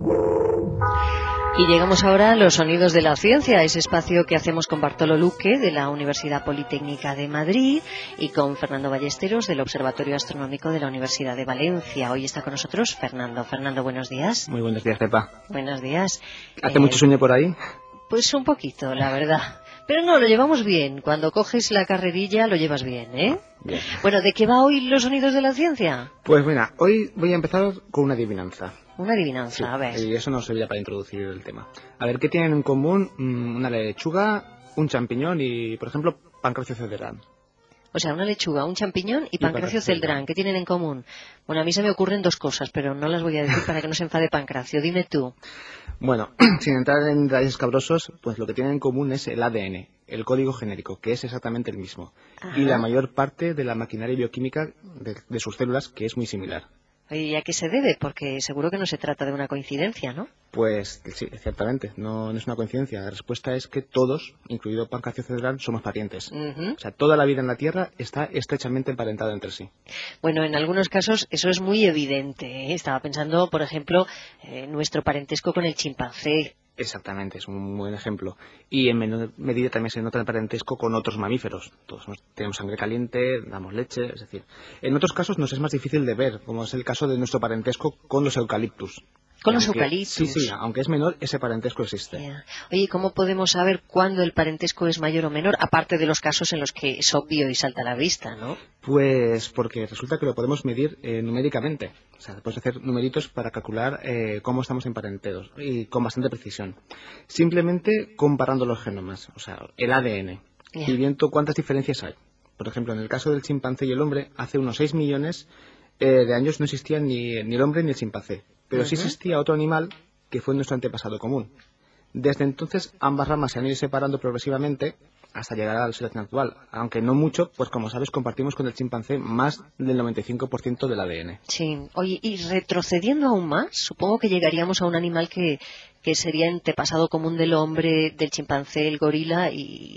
Y llegamos ahora a los sonidos de la ciencia, ese espacio que hacemos con Bartolo Luque de la Universidad Politécnica de Madrid y con Fernando Ballesteros del Observatorio Astronómico de la Universidad de Valencia. Hoy está con nosotros Fernando. Fernando, buenos días. Muy buenos días, Pepa. Buenos días. ¿Hace mucho sueño por ahí? Pues un poquito, la verdad. Pero no, lo llevamos bien. Cuando coges la carrerilla lo llevas bien, ¿eh? Bien. Bueno, ¿de qué va hoy los sonidos de la ciencia? Pues mira, hoy voy a empezar con una adivinanza. Una adivinanza, Sí, a ver. y eso nos servirá para introducir el tema. A ver, ¿qué tienen en común una lechuga, un champiñón y, por ejemplo, Pancracio celdrán? O sea, una lechuga, un champiñón y Pancracio celdrán. ¿Qué tienen en común? Bueno, a mí se me ocurren dos cosas, pero no las voy a decir para que no se enfade Pancracio. Dime tú. Bueno, sin entrar en detalles cabrosos, pues lo que tienen en común es el ADN, el código genético, que es exactamente el mismo. Ajá. Y la mayor parte de la maquinaria bioquímica de sus células, que es muy similar. ¿Y a qué se debe? Porque seguro que no se trata de una coincidencia, ¿no? Pues sí, ciertamente, no es una coincidencia. La respuesta es que todos, incluido Pancracio celdrán, somos parientes. Uh-huh. O sea, toda la vida en la Tierra está estrechamente emparentada entre sí. Bueno, en algunos casos eso es muy evidente, ¿eh? Estaba pensando, por ejemplo, nuestro parentesco con el chimpancé. Exactamente, es un buen ejemplo. Y en menor medida también se nota el parentesco con otros mamíferos. Todos tenemos sangre caliente, damos leche, es decir. En otros casos nos es más difícil de ver, como es el caso de nuestro parentesco con los eucaliptus. ¿Con los eucaliptus? Sí, aunque es menor, ese parentesco existe. Yeah. Oye, ¿cómo podemos saber cuándo el parentesco es mayor o menor? Aparte de los casos en los que es obvio y salta a la vista, ¿no? Pues porque resulta que lo podemos medir numéricamente. O sea, puedes hacer numeritos para calcular cómo estamos emparenteros y con bastante precisión. Simplemente comparando los genomas, o sea, el ADN, Yeah. y viendo cuántas diferencias hay. Por ejemplo, en el caso del chimpancé y el hombre, hace unos 6 millones de años no existían ni el hombre ni el chimpancé. Pero sí existía otro animal que fue nuestro antepasado común. Desde entonces, ambas ramas se han ido separando progresivamente hasta llegar a la selección actual. Aunque no mucho, pues como sabes, compartimos con el chimpancé más del 95% del ADN. Sí. Oye, y retrocediendo aún más, supongo que llegaríamos a un animal que sería antepasado común del hombre, del chimpancé, el gorila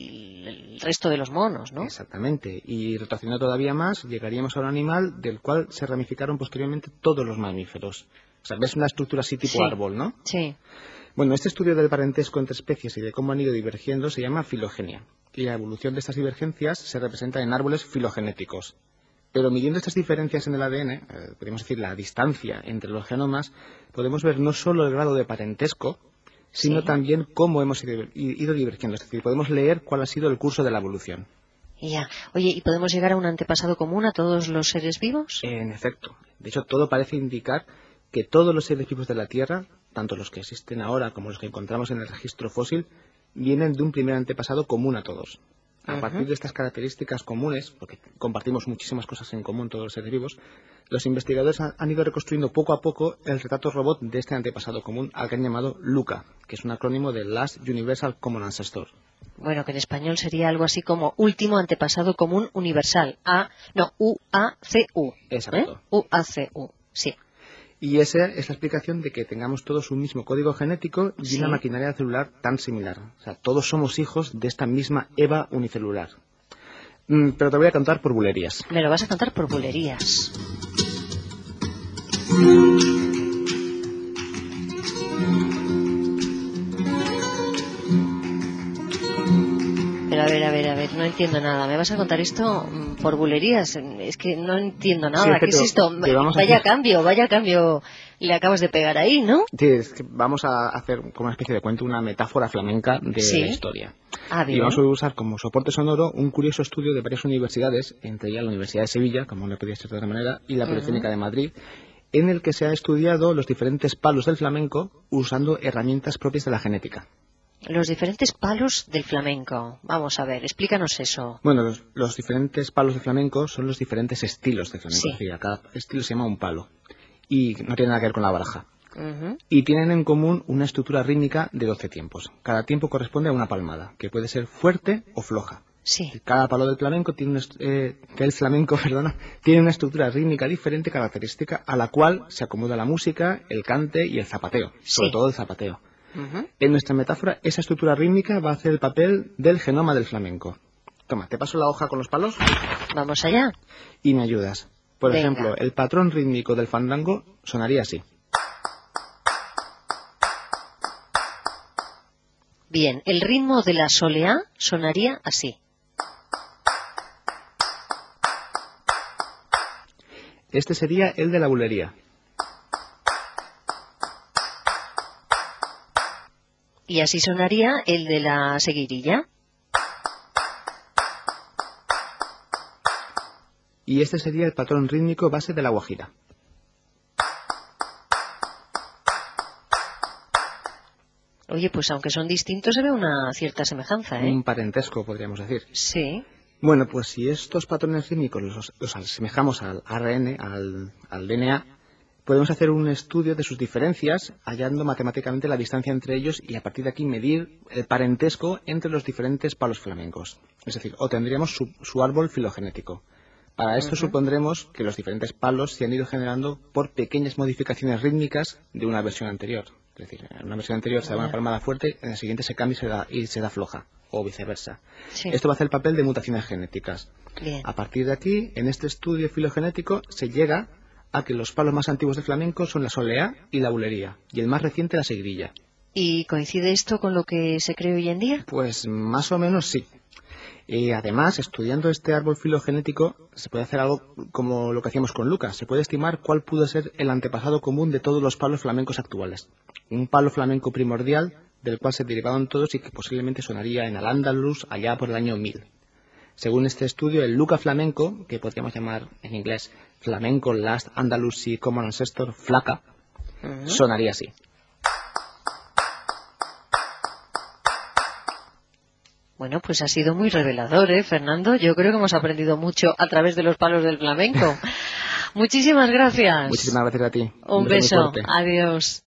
y el resto de los monos, ¿no? Exactamente. Y retrocediendo todavía más, llegaríamos a un animal del cual se ramificaron posteriormente todos los mamíferos. O sea, ves una estructura así tipo Sí. árbol, ¿no? Sí. Bueno, este estudio del parentesco entre especies y de cómo han ido divergiendo se llama filogenia. Y la evolución de estas divergencias se representa en árboles filogenéticos. Pero midiendo estas diferencias en el ADN, podemos decir la distancia entre los genomas, podemos ver no solo el grado de parentesco, sino Sí. también cómo hemos ido divergiendo. Es decir, podemos leer cuál ha sido el curso de la evolución. Ya. Oye, ¿y podemos llegar a un antepasado común a todos los seres vivos? En efecto. De hecho, todo parece indicar que todos los seres vivos de la Tierra, tanto los que existen ahora como los que encontramos en el registro fósil, vienen de un primer antepasado común a todos. A partir de estas características comunes, porque compartimos muchísimas cosas en común todos los seres vivos, los investigadores han ido reconstruyendo poco a poco el retrato robot de este antepasado común, al que han llamado LUCA, que es un acrónimo de Last Universal Common Ancestor. Bueno, que en español sería algo así como último antepasado común universal. UACU. Exacto. UACU, sí. Y esa es la explicación de que tengamos todos un mismo código genético y una maquinaria celular tan similar. O sea, todos somos hijos de esta misma Eva unicelular. Pero te voy a contar por bulerías. Me lo vas a contar por bulerías. Pero a ver, no entiendo nada. ¿Me vas a contar esto por bulerías? Es que no entiendo nada. Sí, ¿Qué es esto? Vaya cambio le acabas de pegar ahí, ¿no? Sí, es que vamos a hacer como una especie de cuento, una metáfora flamenca de la historia. Ah, bien. Y vamos a usar como soporte sonoro un curioso estudio de varias universidades, entre ellas la Universidad de Sevilla, como no podía ser de otra manera, y la Politécnica de Madrid, en el que se ha estudiado los diferentes palos del flamenco usando herramientas propias de la genética. Los diferentes palos del flamenco. Vamos a ver, explícanos eso. Bueno, los diferentes palos del flamenco son los diferentes estilos de flamenco. Sí. Es decir, cada estilo se llama un palo. Y no tiene nada que ver con la baraja. Y tienen en común una estructura rítmica de 12 tiempos. Cada tiempo corresponde a una palmada, que puede ser fuerte o floja. Sí. Cada palo del flamenco tiene tiene una estructura rítmica diferente característica a la cual se acomoda la música, el cante y el zapateo. Sobre todo el zapateo. En nuestra metáfora, esa estructura rítmica va a hacer el papel del genoma del flamenco. Toma, te paso la hoja con los palos. Vamos allá. Y me ayudas. Por Venga. ejemplo, el patrón rítmico del fandango sonaría así. Bien, el ritmo de la soleá sonaría así. Este sería el de la bulería. Y así sonaría el de la seguirilla. Y este sería el patrón rítmico base de la guajira. Oye, pues aunque son distintos se ve una cierta semejanza, ¿eh? Un parentesco, podríamos decir. Sí. Bueno, pues si estos patrones rítmicos los asemejamos al ARN, al DNA, podemos hacer un estudio de sus diferencias, hallando matemáticamente la distancia entre ellos y a partir de aquí medir el parentesco entre los diferentes palos flamencos. Es decir, obtendríamos su árbol filogenético. Para esto supondremos que los diferentes palos se han ido generando por pequeñas modificaciones rítmicas de una versión anterior. Es decir, en una versión anterior se da una palmada fuerte, en la siguiente se cambia y se da floja, o viceversa. Sí. Esto va a hacer el papel de mutaciones genéticas. Bien. A partir de aquí, en este estudio filogenético, se llega a que los palos más antiguos del flamenco son la soleá y la bulería, y el más reciente la seguirilla. ¿Y coincide esto con lo que se cree hoy en día? Pues más o menos sí. Y además, estudiando este árbol filogenético, se puede hacer algo como lo que hacíamos con Lucas. Se puede estimar cuál pudo ser el antepasado común de todos los palos flamencos actuales. Un palo flamenco primordial del cual se derivaron todos y que posiblemente sonaría en Al-Ándalus allá por el año 1000. Según este estudio, el Luca flamenco, que podríamos llamar en inglés Flamenco Last Andalusi Common Ancestor, FLACA, sonaría así. Bueno, pues ha sido muy revelador, ¿eh, Fernando? Yo creo que hemos aprendido mucho a través de los palos del flamenco. Muchísimas gracias. Muchísimas gracias a ti. Un beso. Adiós.